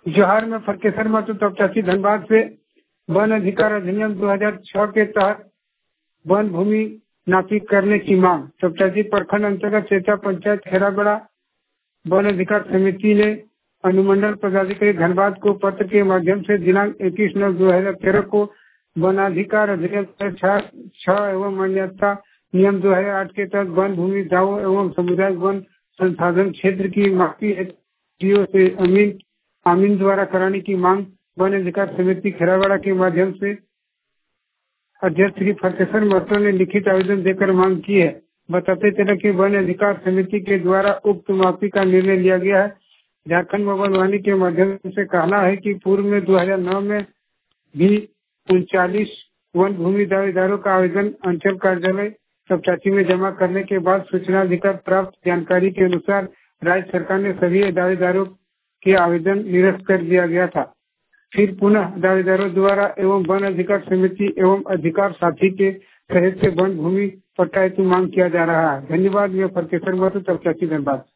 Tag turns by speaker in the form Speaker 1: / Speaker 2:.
Speaker 1: जोहार में फरकेसर महतो तपचाची धनबाद से वन अधिकार अधिनियम 2006 के तहत वन भूमि नापी करने की मांग। तपचाची प्रखंड अंतर्गत चेता पंचायत खेराबड़ा वन अधिकार समिति ने अनुमंडल पदाधिकारी धनबाद को पत्र के माध्यम से दिनांक 21/9/2013 को वनाधिकार अधिनियम 6 एवं मान्यता नियम 2008 के तहत वन भूमि दावों एवं सामुदायिक वन संसाधन क्षेत्र की माफी डीओ से आमीन द्वारा कराने की मांग वन अधिकार समिति खेरावाड़ा के माध्यम से अध्यक्ष श्री फरकेसर महतो ने लिखित आवेदन देकर मांग की है। बताते चले कि वन अधिकार समिति के द्वारा उक्त माफी का निर्णय लिया गया है। झारखंड मोबाइल वाणी के माध्यम से कहना है कि पूर्व में 2009 में भी 39 वन भूमि दावेदारों का आवेदन अंचल कार्यालय तपचाची में जमा करने के बाद सूचना अधिकार प्राप्त जानकारी के अनुसार राज्य सरकार ने सभी दावेदारों के आवेदन निरस्त कर दिया गया था। फिर पुनः दावेदारों द्वारा एवं वन अधिकार समिति एवं अधिकार साथी के सहयोग से वन भूमि पट्टा हेतु मांग किया जा रहा है। धन्यवाद। मैं फरकेसर महतो तपचाची धनबाद।